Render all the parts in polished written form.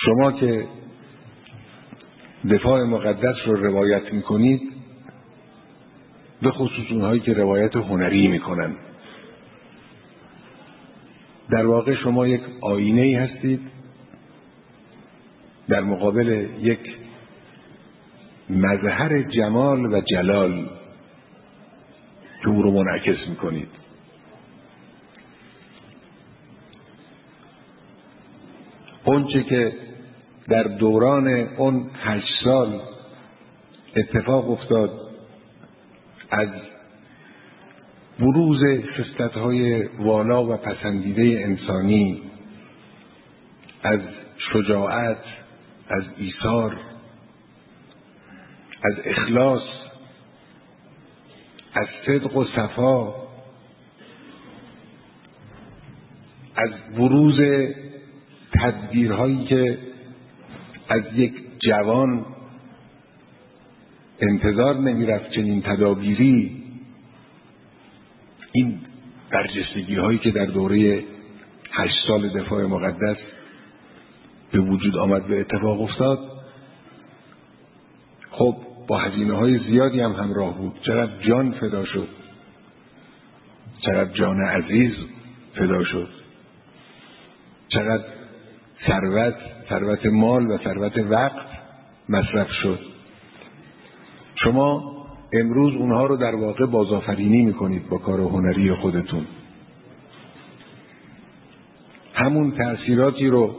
شما که دفاع مقدس رو روایت میکنید، به خصوص اونهایی که روایت هنری میکنن، در واقع شما یک آینه‌ای هستید در مقابل یک مظهر جمال و جلال که او رو منعکس میکنید. اونچه که در دوران اون 8 سال اتفاق افتاد، از بروز خصلت‌های والا و پسندیده انسانی، از شجاعت، از ایثار، از اخلاص، از صدق و صفا، از بروز تدبیرهایی که از یک جوان انتظار نمیرفت چنین تدابیری، این برجستگی هایی که در دوره 8 سال دفاع مقدس به وجود آمد و اتفاق افتاد، خب با هزینه های زیادی هم همراه بود. چقدر جان فدا شد، چقدر جان عزیز فدا شد، چقدر ثروت مال و ثروت وقت مصرف شد. شما امروز اونها رو در واقع بازآفرینی میکنید با کار هنری خودتون. همون تأثیراتی رو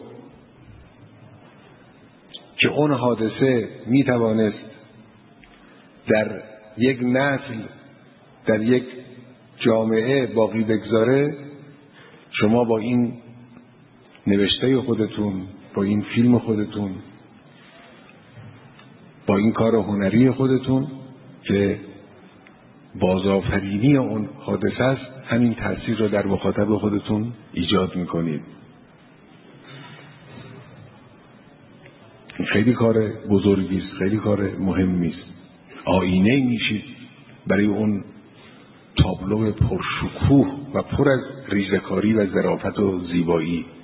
که اون حادثه میتوانست در یک نسل، در یک جامعه باقی بگذاره، شما با این نوشته خودتون، با این فیلم خودتون، با این کار هنری خودتون که بازآفرینی اون حادثه است، همین تأثیر رو در مخاطب خودتون ایجاد میکنید. خیلی کار بزرگی است، خیلی کار مهمی است. آینه میشید برای اون تابلو پرشکوه و پر از ریزه‌کاری و ظرافت و زیبایی.